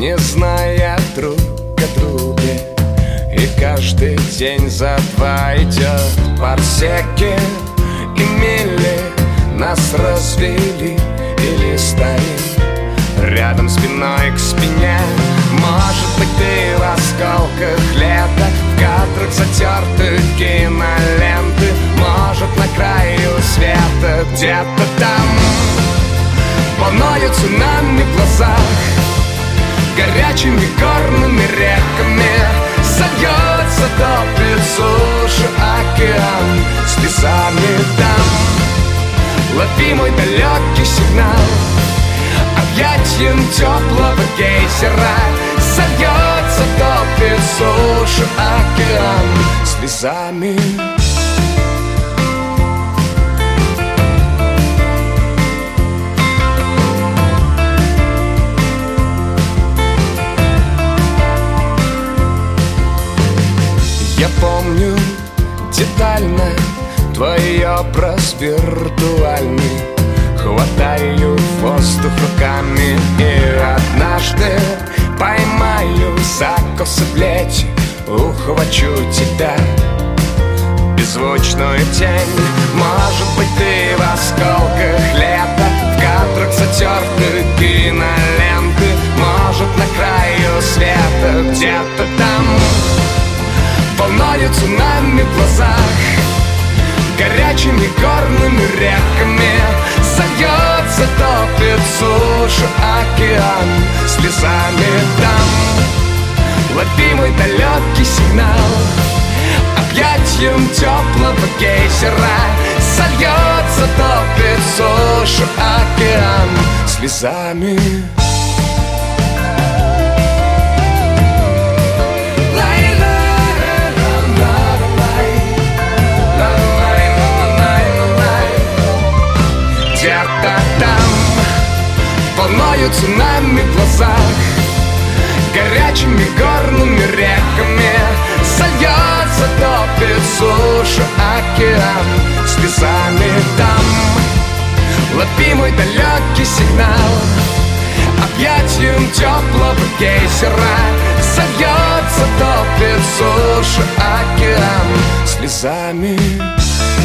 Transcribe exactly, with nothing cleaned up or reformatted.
не зная друг о друге. И каждый день за два идет парсеки и мили. Нас развели или стоим рядом спиной к спине. Может быть, ты в осколках лета, в кадрах затертых киноленты. Может, на краю света, где-то там волною цунами в глазах, горячими горными реками сольется, топит сушу океан. Слезами там лови мой далекий сигнал, объятием теплого гейзера сольется, топит сушу океан. Слезами я помню детально твой образ виртуальный. Хватаю воздух руками и однажды поймаю за косы плети, ухвачу тебя, беззвучную тень. Может быть, ты в осколках лета, в кадрах затертых киноленты. Может, на краю света, где-то там волною цунами в глазах, горячими горными реками сольется, топит сушу океан. Слезами там лови мой далекий сигнал, объятием теплого гейзера сольется, топит сушу океан. Слезами где-то там волною цунами в глазах, горячими горными реками сольется, топит сушу океан. Слезами там лови мой далекий сигнал, объятием теплого гейзера сольется, топит сушу океан. Слезами